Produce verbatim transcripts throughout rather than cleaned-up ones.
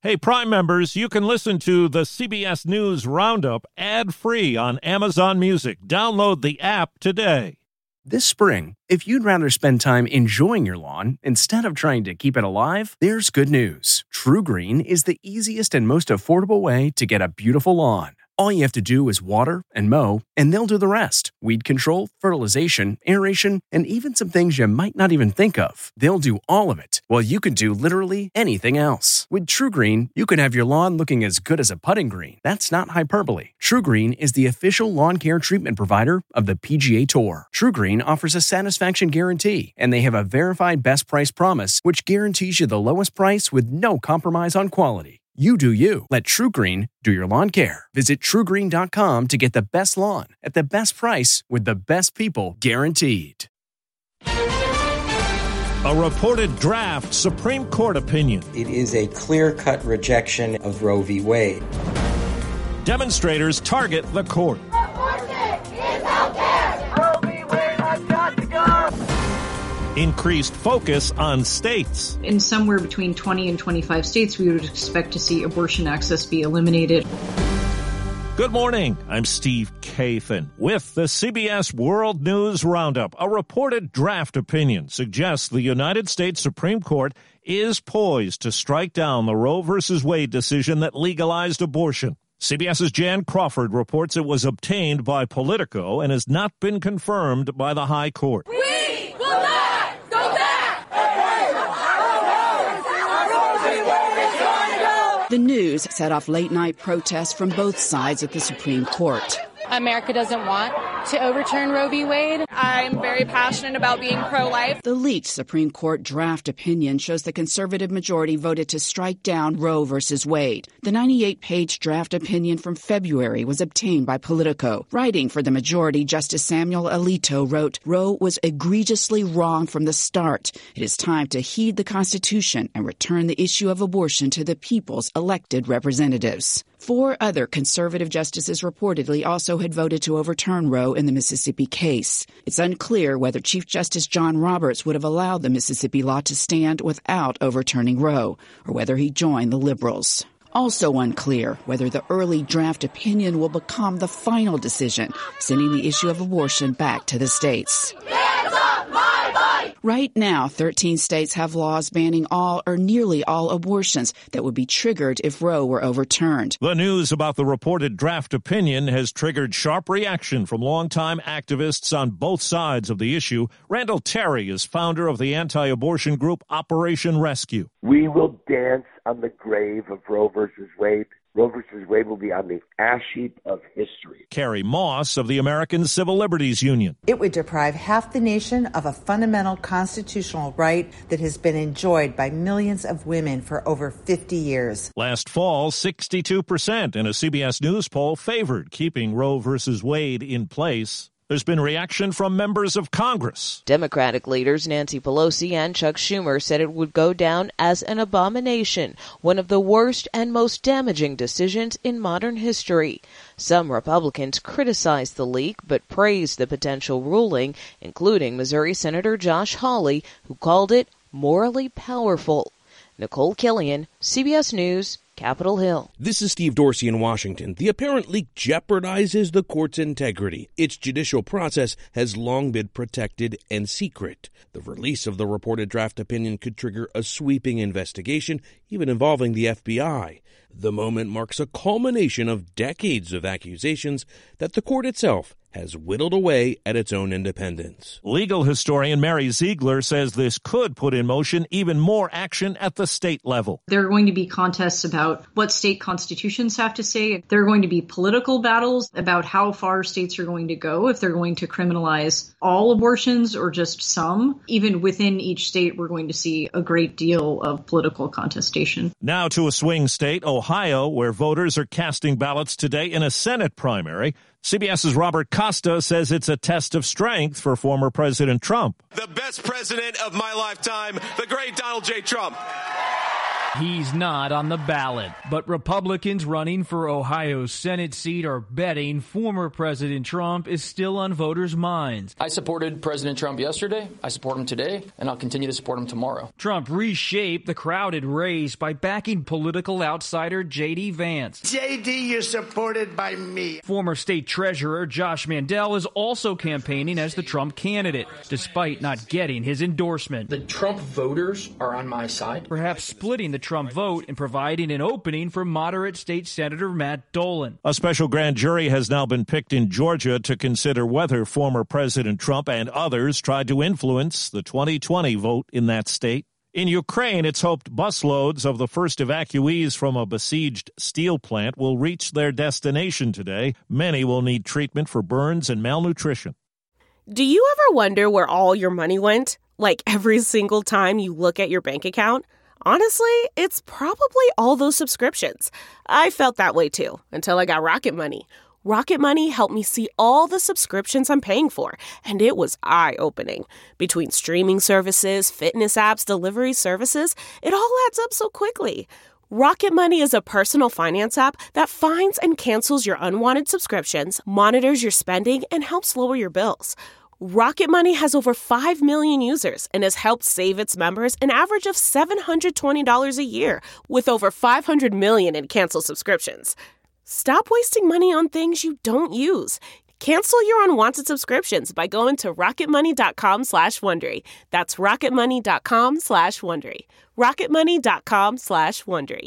Hey, Prime members, you can listen to the C B S News Roundup ad-free on Amazon Music. Download the app today. This spring, if you'd rather spend time enjoying your lawn instead of trying to keep it alive, there's good news. TruGreen is the easiest and most affordable way to get a beautiful lawn. All you have to do is water and mow, and they'll do the rest. Weed control, fertilization, aeration, and even some things you might not even think of. They'll do all of it, while you can do literally anything else. With TruGreen, you can have your lawn looking as good as a putting green. That's not hyperbole. TruGreen is the official lawn care treatment provider of the P G A Tour. TruGreen offers a satisfaction guarantee, and they have a verified best price promise, which guarantees you the lowest price with no compromise on quality. You do you. Let TruGreen do your lawn care. Visit True Green dot com to get the best lawn at the best price with the best people guaranteed. A reported draft Supreme Court opinion. It is a clear-cut rejection of Roe v. Wade. Demonstrators target the court. Abortion is out there. Roe v. Wade has got to go. Increased focus on states. In somewhere between twenty and twenty-five states, we would expect to see abortion access be eliminated. Good morning. I'm Steve Kathan with the C B S World News Roundup. A reported draft opinion suggests the United States Supreme Court is poised to strike down the Roe v. Wade decision that legalized abortion. CBS's Jan Crawford reports it was obtained by Politico and has not been confirmed by the High Court. We will not go back. The news set off late-night protests from both sides of the Supreme Court. America doesn't want to overturn Roe v. Wade. I'm very passionate about being pro-life. The leaked Supreme Court draft opinion shows the conservative majority voted to strike down Roe v. Wade. The ninety-eight page draft opinion from February was obtained by Politico. Writing for the majority, Justice Samuel Alito wrote, "Roe was egregiously wrong from the start. It is time to heed the Constitution and return the issue of abortion to the people's elected representatives." Four other conservative justices reportedly also had voted to overturn Roe in the Mississippi case. It's unclear whether Chief Justice John Roberts would have allowed the Mississippi law to stand without overturning Roe, or whether he joined the liberals. Also unclear whether the early draft opinion will become the final decision, sending the issue of abortion back to the states. Hands off my body! Right now, thirteen states have laws banning all or nearly all abortions that would be triggered if Roe were overturned. The news about the reported draft opinion has triggered sharp reaction from longtime activists on both sides of the issue. Randall Terry is founder of the anti-abortion group Operation Rescue. We will dance on the grave of Roe versus Wade. Roe versus Wade will be on the ash heap of history. Carrie Moss of the American Civil Liberties Union. It would deprive half the nation of a fundamental constitutional right that has been enjoyed by millions of women for over fifty years. Last fall, sixty-two percent in a C B S News poll favored keeping Roe versus Wade in place. There's been reaction from members of Congress. Democratic leaders Nancy Pelosi and Chuck Schumer said it would go down as an abomination, one of the worst and most damaging decisions in modern history. Some Republicans criticized the leak but praised the potential ruling, including Missouri Senator Josh Hawley, who called it morally powerful. Nicole Killian, C B S News, Capitol Hill. This is Steve Dorsey in Washington. The apparent leak jeopardizes the court's integrity. Its judicial process has long been protected and secret. The release of the reported draft opinion could trigger a sweeping investigation, even involving the F B I. The moment marks a culmination of decades of accusations that the court itself has whittled away at its own independence. Legal historian Mary Ziegler says this could put in motion even more action at the state level. There are going to be contests about what state constitutions have to say. There are going to be political battles about how far states are going to go, if they're going to criminalize all abortions or just some. Even within each state, we're going to see a great deal of political contestation. Now to a swing state, Ohio, where voters are casting ballots today in a Senate primary. CBS's Robert Costa says it's a test of strength for former President Trump. The best president of my lifetime, the great Donald J. Trump. He's not on the ballot, but Republicans running for Ohio's Senate seat are betting former President Trump is still on voters' minds. I supported President Trump yesterday, I support him today, and I'll continue to support him tomorrow. Trump reshaped the crowded race by backing political outsider J D. Vance. J D, you're supported by me. Former state treasurer Josh Mandel is also campaigning as the Trump candidate, despite not getting his endorsement. The Trump voters are on my side. Perhaps splitting the Trump vote and providing an opening for moderate state Senator Matt Dolan. A special grand jury has now been picked in Georgia to consider whether former President Trump and others tried to influence the twenty twenty vote in that state. In Ukraine, it's hoped busloads of the first evacuees from a besieged steel plant will reach their destination today. Many will need treatment for burns and malnutrition. Do you ever wonder where all your money went? Like every single time you look at your bank account? Honestly, it's probably all those subscriptions. I felt that way too, until I got Rocket Money. Rocket Money helped me see all the subscriptions I'm paying for, and it was eye-opening. Between streaming services, fitness apps, delivery services, it all adds up so quickly. Rocket Money is a personal finance app that finds and cancels your unwanted subscriptions, monitors your spending, and helps lower your bills. Rocket Money has over five million users and has helped save its members an average of seven hundred twenty dollars a year, with over five hundred million in canceled subscriptions. Stop wasting money on things you don't use. Cancel your unwanted subscriptions by going to rocketmoney.com slash Wondery. That's rocketmoney.com slash Wondery. rocketmoney.com slash Wondery.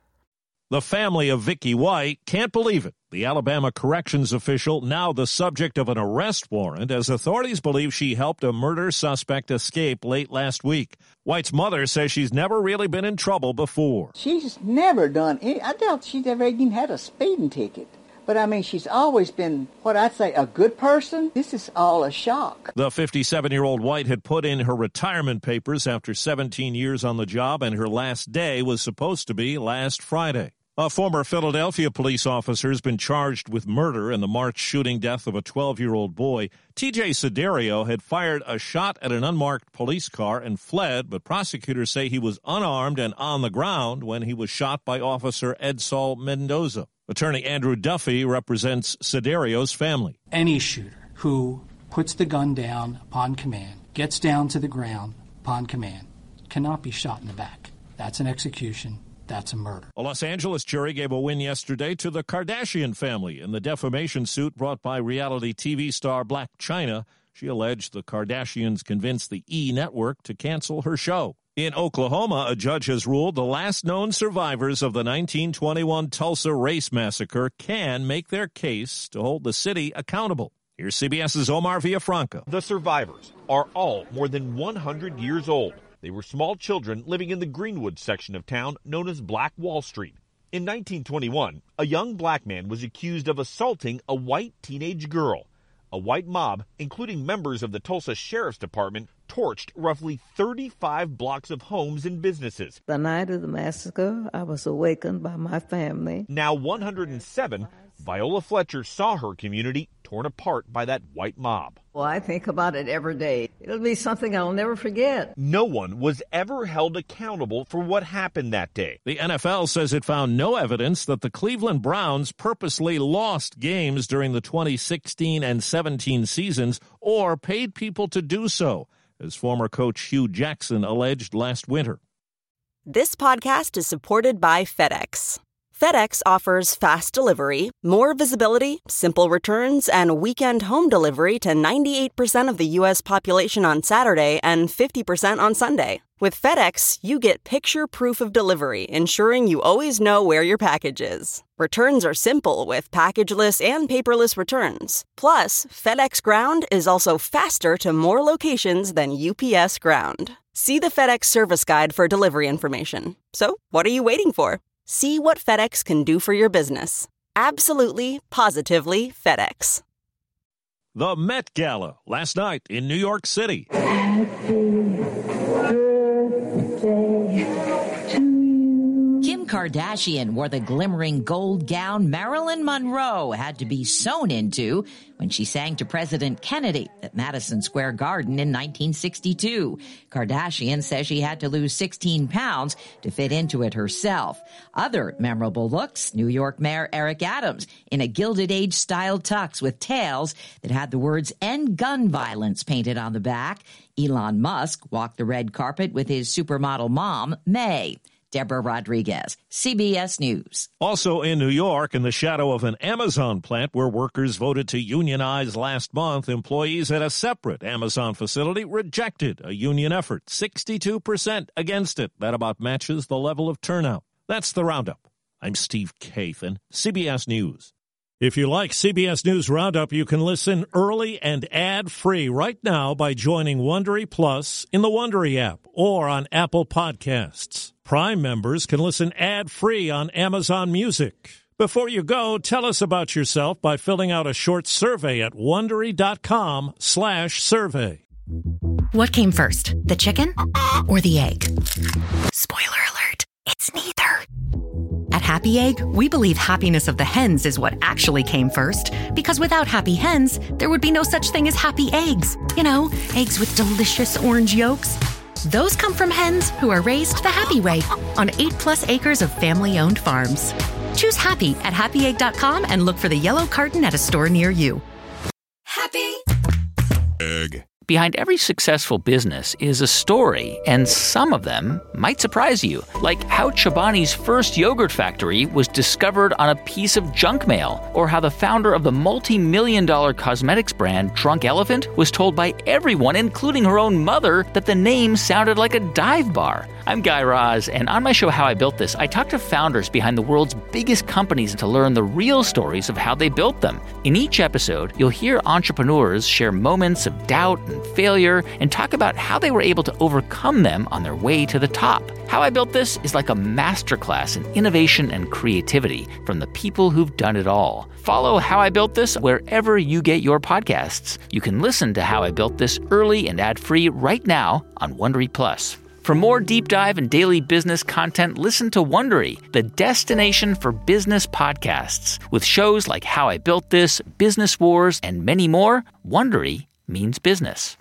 The family of Vicky White can't believe it. The Alabama corrections official now the subject of an arrest warrant as authorities believe she helped a murder suspect escape late last week. White's mother says she's never really been in trouble before. She's never done any, I doubt she's ever even had a speeding ticket. But, I mean, she's always been, what I'd say, a good person. This is all a shock. The fifty-seven-year-old White had put in her retirement papers after seventeen years on the job, and her last day was supposed to be last Friday. A former Philadelphia police officer has been charged with murder in the March shooting death of a twelve-year-old boy. T J Siderio had fired a shot at an unmarked police car and fled, but prosecutors say he was unarmed and on the ground when he was shot by Officer Edsal Mendoza. Attorney Andrew Duffy represents Siderio's family. Any shooter who puts the gun down upon command, gets down to the ground upon command, cannot be shot in the back. That's an execution. That's a murder. A Los Angeles jury gave a win yesterday to the Kardashian family in the defamation suit brought by reality T V star Blac Chyna. She alleged the Kardashians convinced the E! Network to cancel her show. In Oklahoma, a judge has ruled the last known survivors of the nineteen twenty-one Tulsa race massacre can make their case to hold the city accountable. Here's CBS's Omar Villafranca. The survivors are all more than one hundred years old. They were small children living in the Greenwood section of town known as Black Wall Street. In nineteen twenty-one, a young black man was accused of assaulting a white teenage girl. A white mob, including members of the Tulsa Sheriff's Department, torched roughly thirty-five blocks of homes and businesses. The night of the massacre, I was awakened by my family. Now one hundred seven, Viola Fletcher saw her community torn apart by that white mob. Well, I think about it every day. It'll be something I'll never forget. No one was ever held accountable for what happened that day. The N F L says it found no evidence that the Cleveland Browns purposely lost games during the twenty sixteen and seventeen seasons or paid people to do so, as former coach Hugh Jackson alleged last winter. This podcast is supported by FedEx. FedEx offers fast delivery, more visibility, simple returns, and weekend home delivery to ninety-eight percent of the U S population on Saturday and fifty percent on Sunday. With FedEx, you get picture proof of delivery, ensuring you always know where your package is. Returns are simple with packageless and paperless returns. Plus, FedEx Ground is also faster to more locations than U P S Ground. See the FedEx service guide for delivery information. So, what are you waiting for? See what FedEx can do for your business. Absolutely, positively FedEx. The Met Gala last night in New York City. Happy birthday to you. Kim Kim Kardashian wore the glimmering gold gown Marilyn Monroe had to be sewn into when she sang to President Kennedy at Madison Square Garden in nineteen sixty-two. Kardashian says she had to lose sixteen pounds to fit into it herself. Other memorable looks, New York Mayor Eric Adams in a Gilded Age-style tux with tails that had the words "End Gun Violence" painted on the back. Elon Musk walked the red carpet with his supermodel mom, May. Deborah Rodriguez, C B S News. Also in New York, in the shadow of an Amazon plant where workers voted to unionize last month, employees at a separate Amazon facility rejected a union effort. sixty-two percent against it. That about matches the level of turnout. That's the Roundup. I'm Steve Kathan, C B S News. If you like C B S News Roundup, you can listen early and ad-free right now by joining Wondery Plus in the Wondery app or on Apple Podcasts. Prime members can listen ad-free on Amazon Music. Before you go, tell us about yourself by filling out a short survey at Wondery.com slash survey. What came first, the chicken or the egg? Spoiler alert, it's neither. At Happy Egg, we believe happiness of the hens is what actually came first, because without happy hens, there would be no such thing as happy eggs. You know, eggs with delicious orange yolks. Those come from hens who are raised the happy way on eight plus acres of family-owned farms. Choose happy at happy egg dot com and look for the yellow carton at a store near you. Happy Egg. Behind every successful business is a story, and some of them might surprise you, like how Chobani's first yogurt factory was discovered on a piece of junk mail, or how the founder of the multi-million dollar cosmetics brand Drunk Elephant was told by everyone, including her own mother, that the name sounded like a dive bar. I'm Guy Raz, and on my show How I Built This, I talk to founders behind the world's biggest companies to learn the real stories of how they built them. In each episode, you'll hear entrepreneurs share moments of doubt and failure and talk about how they were able to overcome them on their way to the top. How I Built This is like a masterclass in innovation and creativity from the people who've done it all. Follow How I Built This wherever you get your podcasts. You can listen to How I Built This early and ad-free right now on Wondery Plus. For more deep dive and daily business content, listen to Wondery, the destination for business podcasts. With shows like How I Built This, Business Wars, and many more, Wondery means business.